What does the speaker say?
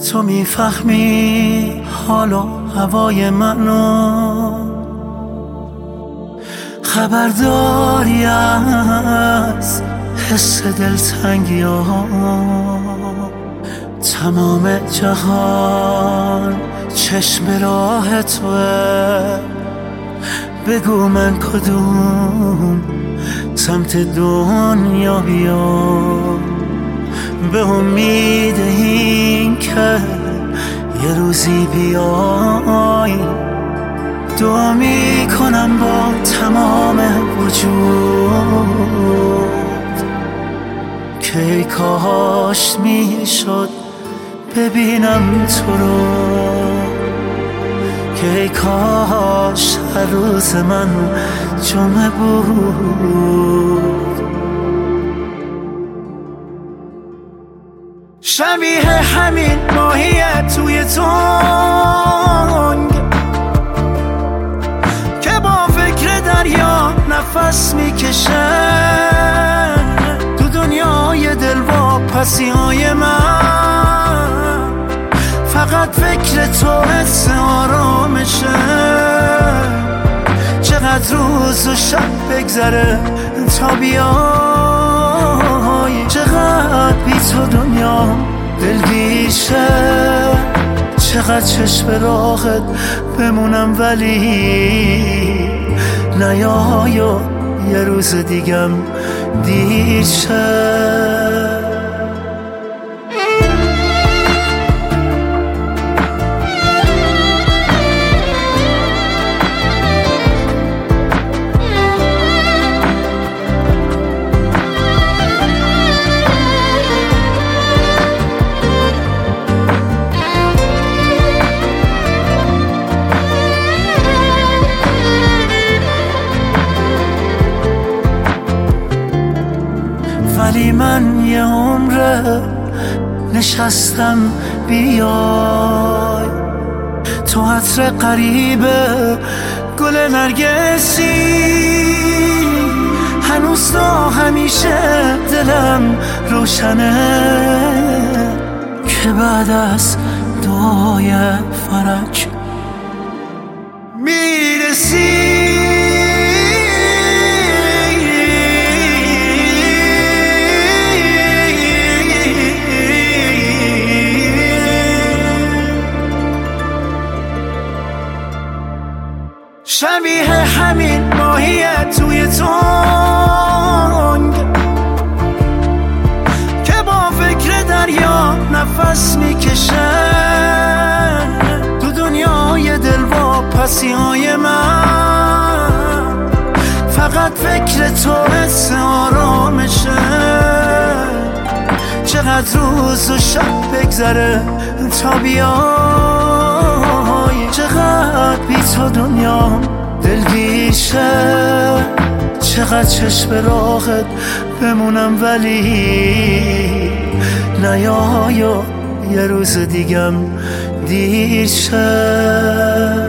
تو میفهمی حال و هوای منو، خبرداری از حس دلتنگی ها. تمام جهان چشم راه توه، بگو من کدوم سمت دنیا بیام، به امید این که یه روزی بیای. دعا میکنم با تمام وجود که ای کاش میشد ببینم تو رو، که ای کاش هر روز من جمعه بود. شبیه همین ماهیه توی تنگ که با فکر دریا نفس میکشه، تو دنیای دلواپسی های من فقط فکر تو حس آرامشه. چقدر روز و شب بگذره تا بیای، چقدر بی تو دنیا دلگیشه، چقدر چشم راهت بمونم ولی نیای و یه روز دیگم دیر شه. ولی من یه عمره نشستم بیای، تو عطر قریبه گل نرگسی، هنوز تا همیشه دلم روشنه که بعد از دعای فرج میرسی. شبیه همین ماهیه توی تنگ که با فکر دریا نفس میکشه، تو دنیای دلواپسی های من فقط فکر تو حس آرامشه. چقدر روز و شب بگذره تا بیای، چقدر بی تو دنیا دلگیشه، چقدر چشم راهت بمونم ولی نیای و یه روز دیگم دیر شه.